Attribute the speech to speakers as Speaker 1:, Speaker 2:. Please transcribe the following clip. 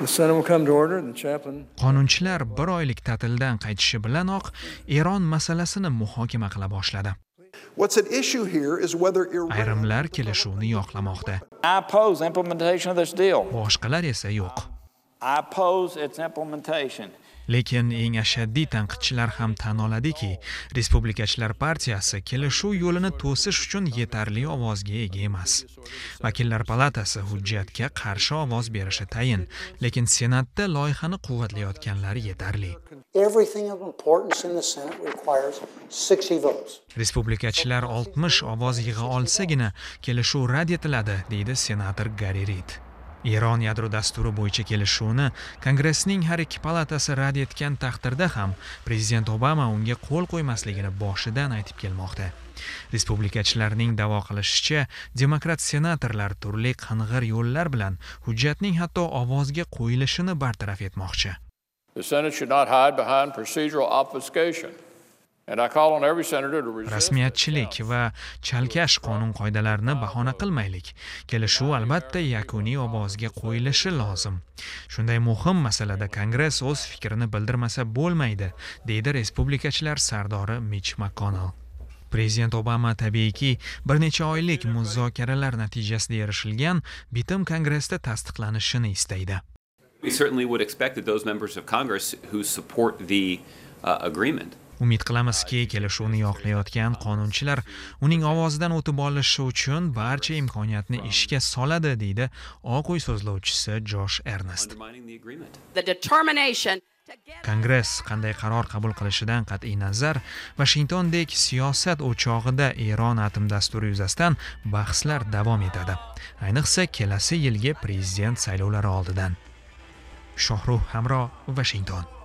Speaker 1: Qonunchilar bir oylik ta'tildan qaytishi bilanoq Eron masalasini muhokama qila boshladi. Ayrimlar kelishuvni yoqlamoqda. Boshqalar esa yo'q. Lekin eng ashaddiy tanqidchilar ham tan oladiki, Respublikachilar partiyasi kelishuv yo'lini to'sish uchun yetarli ovozga ega emas. Vakillar palatasi hujjatga qarshi ovoz berishi tayin, lekin Senatda loyihani quvvatlayotganlar yetarli. Respublikachilar 60 ovoz yig'a olsagina kelishuv rad etiladi, deydi senator Gary Reid. Eron yadro dasturi bo'yicha kelishuvni Kongressning har ikki palatasi rad etgan taqdirda ham prezident Obama unga qo'l qo'ymasligini boshidan aytib kelmoqda. Respublikachilarning da'vo qilishicha, demokrat senatorlar turli qing'ir yo'llar bilan hujjatning hatto ovozga qo'yilishini bartaraf etmoqchi. Rasmiyatchilik va chalkash qonun qoidalarini bahona qilmaylik. Kelishuv albatta yakuniy ovozga qo'yilishi lozim. Shunday muhim masalada Kongress o'z fikrini bildirmasa bo'lmaydi, deydi respublikachilar sardori Mitch McConnell. Prezident Obama tabiiyki bir necha oylik muzokaralar natijasida erishilgan bitim Kongressda tasdiqlanishini istaydi.
Speaker 2: We certainly would expect that those members of Congress who support the agreement.
Speaker 1: Umid qilamizki, kelishuvni yoqlayotgan qonunchilar uning ovozidan o'tib olishi uchun barcha imkoniyatni ishga soladi, deydi Oq uy so'zlovchisi Josh Ernest. Kongress qanday qaror qabul qilishidan qat'iy nazar, Washingtondek siyosat o'chog'ida Eron atom dasturi yuzasidan bahslar davom etadi. Ayniqsa kelasi yilgi prezident saylovlari oldidan. Shohruh Hamro, Washington.